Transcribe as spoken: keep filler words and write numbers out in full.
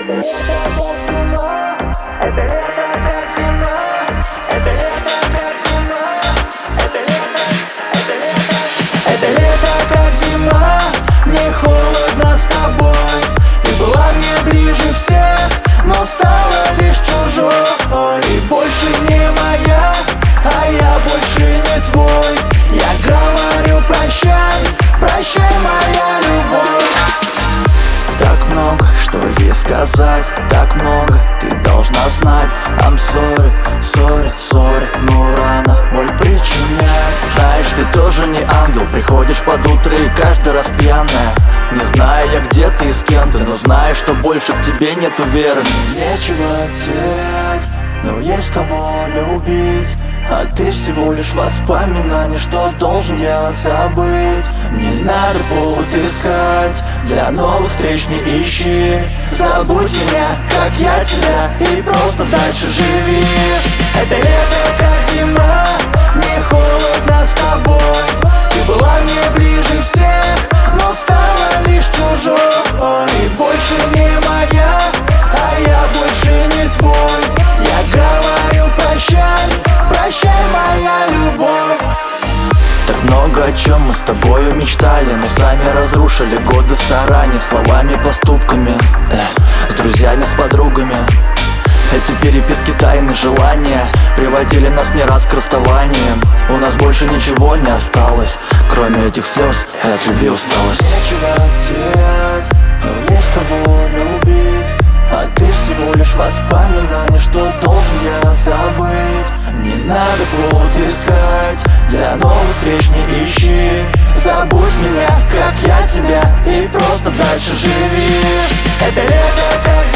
Это лето как зима, это лето как зима, это лето, это лето, это лето как зима. Мне холодно с тобой, ты была мне ближе всех, но стала лишь чужой. И больше не моя, а я больше не твой. Я говорю прощай, прощай, моя любовь. Так много, что ей сказать, так много ты должна знать. I'm sorry, sorry, sorry, но рано боль причинять. Знаешь, ты тоже не ангел, приходишь под утро и каждый раз пьяная. Не знаю я, где ты и с кем ты, но знаю, что больше к тебе нету веры. Нечего терять, но есть кого любить. А ты всего лишь воспоминание, что должен я забыть. Не надо повод искать, для новых встреч не ищи. Забудь меня, как я тебя, и просто дальше живи. Это лето как зима, мне холодно с тобой. Ты была мне ближе всех, но стала лишь чужой. И больше не моя, а я больше не твой. Я говорю прощай, прощай, моя любовь. Так много о чем мы с тобою мечтали, но сами разрушили годы стараний. Словами, поступками, эх, с друзьями, с подругами. Эти переписки, тайны, желания приводили нас не раз к расставаниям. У нас больше ничего не осталось, кроме этих слез и от любви усталость. Нечего терять, но есть кого любить. А ты всего лишь воспоминание, что должен я забыть. Не надо повод искать, для новых встреч не ищи. Забудь меня, как я тебя, и просто дальше живи. Это лето как